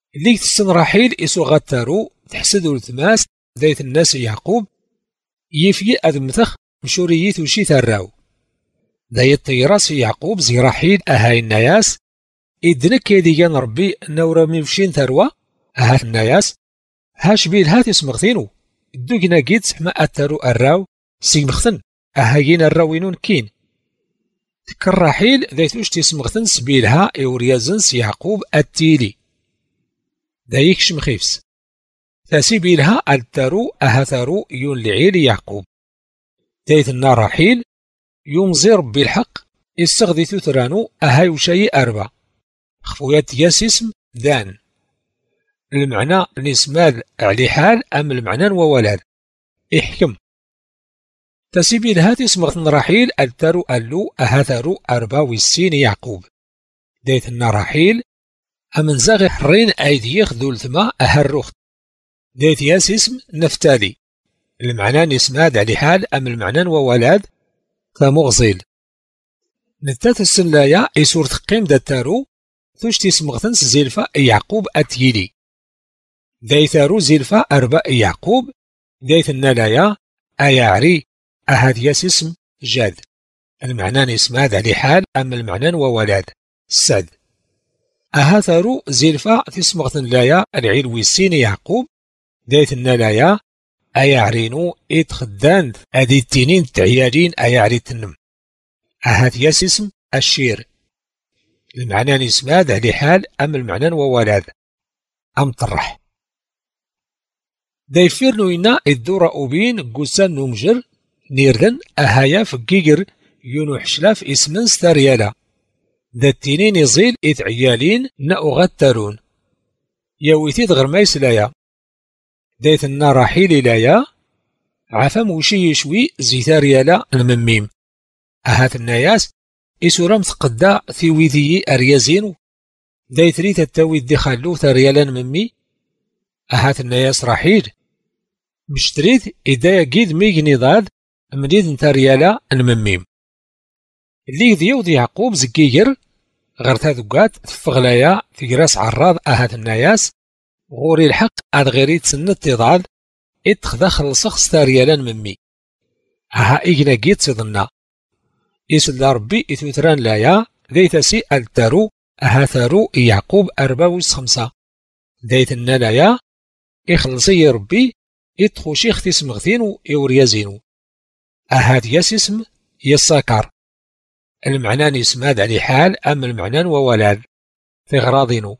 اللي تسن رحيل إسو غاتارو تحسد ولتماس ذات الناس يعقوب يفي أدمثخ مشوريت وشي تراو ذا الطيراس يعقوب زي رحيل أهاي الناياس إدنك يديان ربي نورا ميفشين ثروة أهات الناياس هاش بيل هات يسمغثينو دوكنا قيد سحما أتارو الراو سيمغثن أهايين الراوينون كين تكر رحيل ذات وش تسمغثن سبيلها إوريازنس يعقوب التيلي ذايك شمخيفس تسبيلها التارو أهثارو يون لعيل يعقوب ذات النار رحيل يمزي ربي الحق يستغذي ثرانو أهاي وشي أربع خفويات ياس اسم دان المعنى نسماد علي حال أم المعنى وولاد احكم تسبيل هات اسمغثن رحيل التارو ألو أهثارو أربع والسين يعقوب ديت النار رحيل أمن زاغي حرين أيديخ ذول ثما أهرخت ديت ياس اسم نفتالي المعنى نسماد علي حال أم المعنى وولاد فمغزيل نتات السلايا يسور تقيم دا تارو ثوش تسمغثن زيلفا يعقوب أتيلي ذي ثارو زيلفا أربع يعقوب ذي النلايا أيعري أهاد ياس اسم جاد المعنى نسماد علي حال أم المعنى وولاد السد أهاثرو زيلفا تسمغثن لايا العلوي السين يعقوب ذات النلايا أيعرينو إتخدان أدي التنين تعيالين أيعري تنم أهات ياس اسم الشير المعنى نسماد علي حال أم المعنى وولاد أم طرح دايفيرنو إنا الدورة أوبين قوسان نمجر نيردن أهايا فقيقر يونو حشلاف اسمن ستاريالا ذا التنين يزيل إتعيالين نأغترون يويتيد غرميس لايا دايت النار رحيل لايا عفم وشي يشوي زيتاريالا المميم أهات الناياس إسورام تقدا ثيويذي أريازينو دايت ريت التاويد دي خلو ثاريالا ممي أهات الناياس رحيل مشتريت إدايا قيد ميغني ضاد مديد نتاريالا المميم اللي ذيوض يعقوب زكيجر غير ذوقات تفغلايا في راس عراض أهات الناياس غوري الحق أد غيري تسنت تضاد اتخذا خلصخ ستاريالا ممي أها إيجنا قيد سيضنا يسل ربي إثوثران لايا ذي تسي التارو أهاثارو يعقوب 4 ذيت النالايا إخلصي ربي إتخوشي اختي سمغثينو إوريازينو أهات ياس اسم يساكر المعنى نسماد علي حال أم المعنى وولاد في غراضينو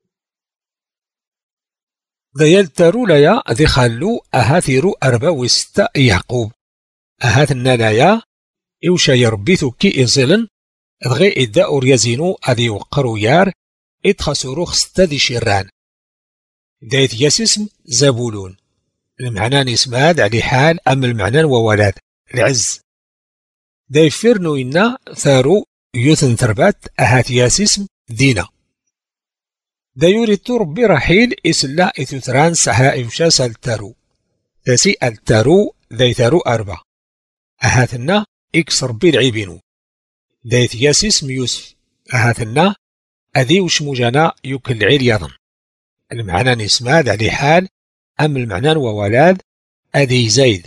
ذي التارو لايا ذي خلو أهاثيرو 4 يعقوب أهات النالايا إوشا يربي ثوكي إزيلن ذغي إدا أوريازينو أذي وقرو يار إتخسروخ 6 ذي شيران دايت ياس اسم زبولون المعنى نسماد علي حال أم المعنى وولاد العز دايفيرنو إنا ثارو يوثن ثربات أهات ياس اسم دينا دايوري ربي رحيل إسلا إثوثران سها إمشاس التارو تاسي التارو ذي ثارو 4 أهاتنا إكس ربي العيبينو دايت ياس اسم يوسف أهاتنا أذي وشموجانا يوكل عرياضا المعنى نسماد علي حال أم المعنى وولاد أذي زايد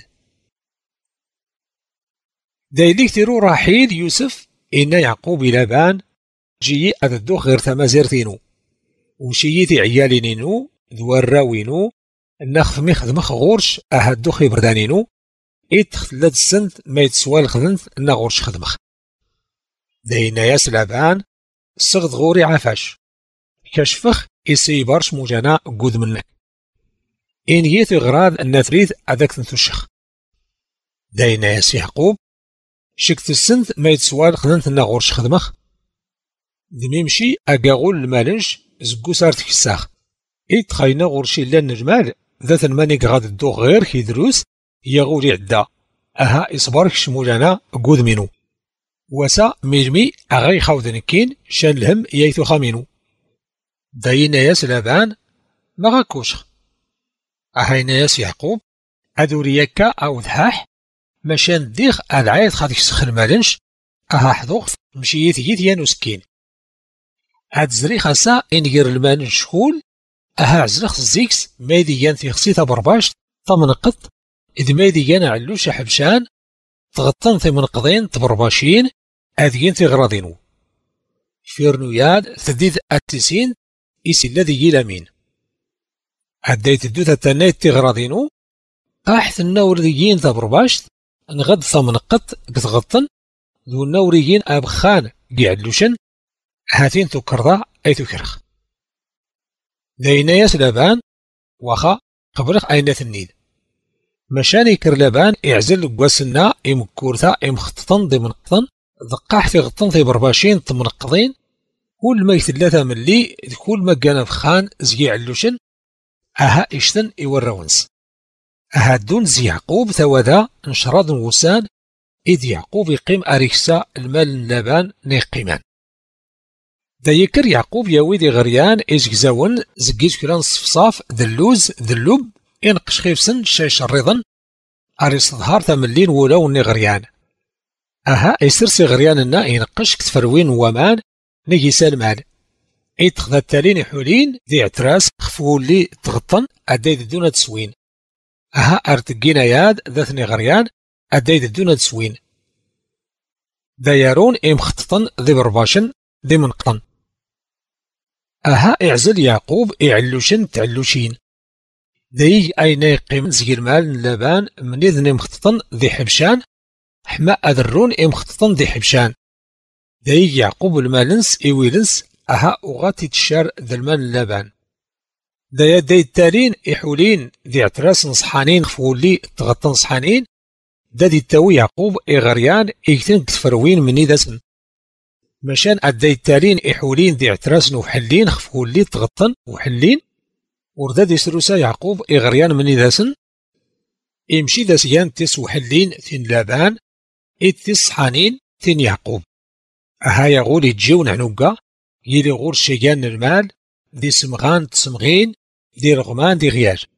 دايليك تيرو رحيل يوسف إن يعقوب لابان جي أذدو غير ثمازيرتينو وشيتي عيالينينو ذوراوينو النخف خدمخ غورش أهدو خيبردانينو إتخلت السنت ما يتسوى الخدنت غورش خدمخ داينا ياس لابان الصغد غوري عفاش كشفخ إسي برش موجانا قود منك إن يثي غراد النثريث أذاك تنتوشخ داينا ياس يعقوب شكت السنت ما يتسوى الخدنت غورش خدمخ دميمشي أقاغول المالنش زقو سارت كساخ إتخاينا غورشي لان نجمال ذات المانيك غاد الدو غير كيدروس يغوري عدا أها إصبارك شمولانا قود منو وسا ميرمي أغاي خاوذن كين شان الهم يايثو خامينو داينا ياس لابان ما غاكوشخ أهاينا ياس يعقوب أدوريكا أو ذحاح مشان ديخ العايد خادك سخن مالنش أها حضوخ مشيت يانو سكين هاد زري خاصا إنجر المان شكول أها عزلخ الزيكس مايديان تيخسي تبرباشت تمنقط إذ مايديان علوش حبشان تغطن تمنقضين تبرباشين أذيين تغراضينو فيرنوياد تديد التسين إسي الذي يلامين هديت الدوثة تنايت تغراضينو أحث النوريين تبرباشت نغد ثمنقط قتغطن ذو النوريين أبخان قيعدلوشن هاتين تكرضا أي تكرخ دايناياس لابان وخا قبرخ أينات النيل مشان يكر لابان يعزل قواسنا إمكورثا إمخططن ضمن قطن ذقاح في غطن في برباشين تمنقضين كل ما يثلاثة من لي كل ما كان بخان زي علوشن أها إشتن إورونس أها دون زي يعقوب ثوذا انشراد وسان إذ يعقوب يقيم أريكسا المال لابان نيقيمان دا يكر يعقوب ياويدي غريان إزكزاون زكيت كلان صفصاف ذلوز ذلوب إنقش خيفسن شاي شريضن أريس ظهار تملين ولاو غريان أها يسرسي غرياننا ينقش كتفروين ومان نجي سالمال إيتخذ التالين حولين ذي اعتراس خفولي تغطن أدايد دون تسوين أها أرتقينا ياد ذاتني غريان أدايد دون تسوين دايرون إمخططن ذي برباشن ذي منقطن أها إعزل يعقوب إعلوشن تعلوشين ذي أين يقيم زي المال لابان من إذن مخططن ذي حبشان حما أذرون إمخططن ذي حبشان ذي يعقوب المالنس إويلنس أها أغاتي تشار ذي المال لابان ذي التالين إحولين ذي اعتراس نصحانين خفولي تغطى نصحانين ذي التاوي يعقوب إغريان إيكتن كتفروين من إذاسن مشان أدي التالين إحولين ذي اعتراس وحلين خفولي تغطن وحلين ورداد يسروسا يعقوب إغريان من إذاسن إمشي ذاسيان تس وحلين ثين لابان إتس صحانين ثين يعقوب أها يغول يتجيون عنوكا يلي غور شيان المال ذي سمغان تسمغين ذي رغمان ذي غياج